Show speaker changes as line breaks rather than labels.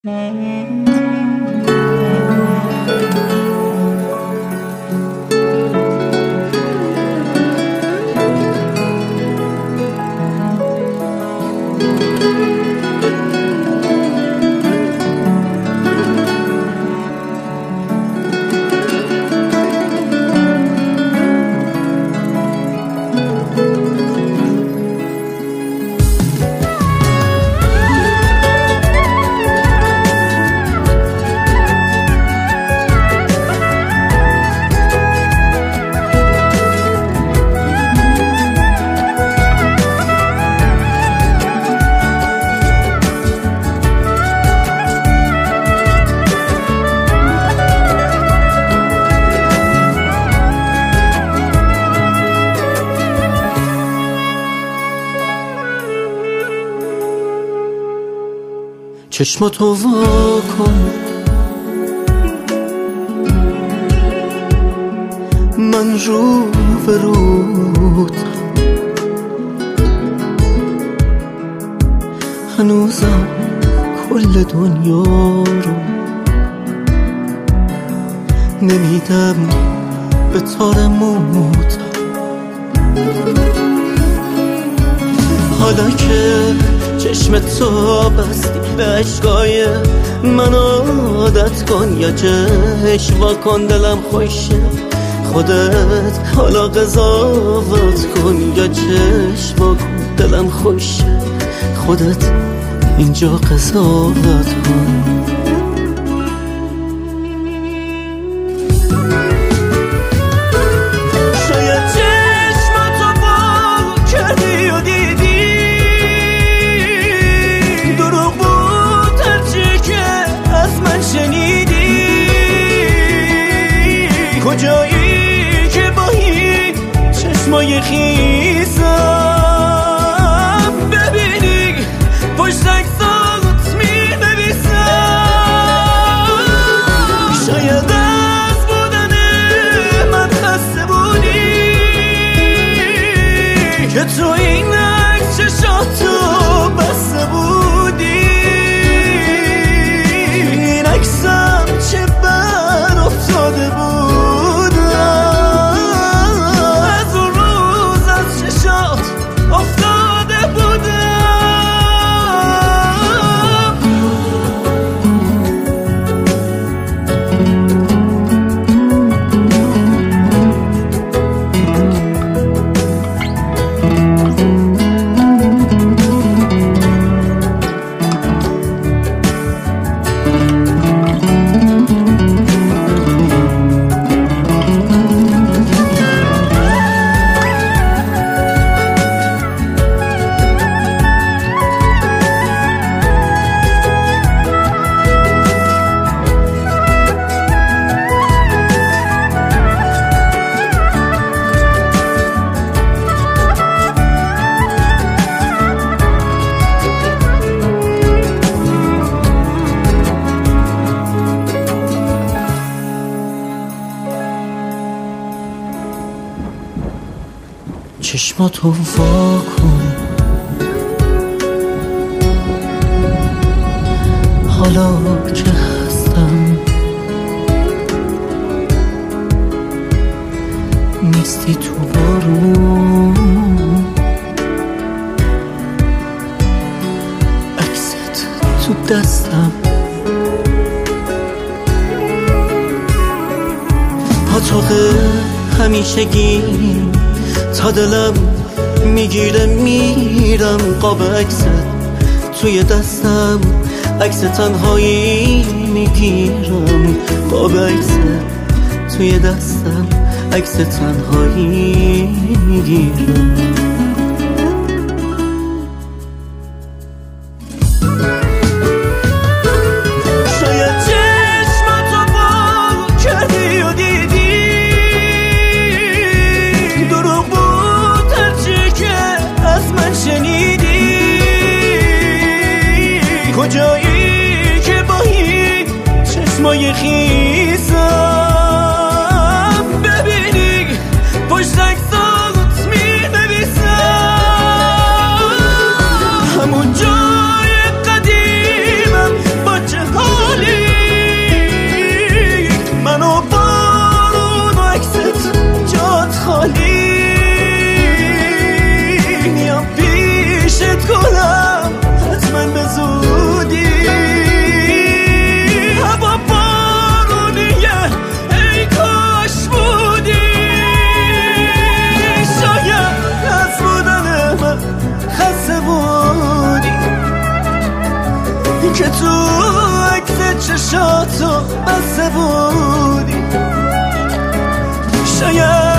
چشماتو وا کن، من رو به رود هنوزم کل دنیا رو نمیدم به تار موت. حالا که چشم تو بستی به عشقای من عادت کن، یا چشم وا کن دلم خوشه خودت حالا قضاوت کن، یا چشم وا کن دلم خوشه خودت اینجا قضاوت کن.
کجایی که با این چشمای خیسم ببینی پشت عکسات می‌نویسم. شاید از بودن من خسته بودی که تو این عکس چشاتو بسته بودی. این عکسم چه بر افتاده بود
چشماتو وا کن، حالا که هستم نیستی تو بارون، عکست تو دستم پاتوق همیشگی تا دلم میگیره میرم. قاب عکست توی دستم عکس تنهایی میگیرم. قاب عکست توی دستم عکس تنهایی میگیرم.
کجایی که با این چشمای خیسم ببینی پشت عکسات می‌نویسم. همون جای قدیمم با چه که تو عکس چشاتو بسته بودی. شاید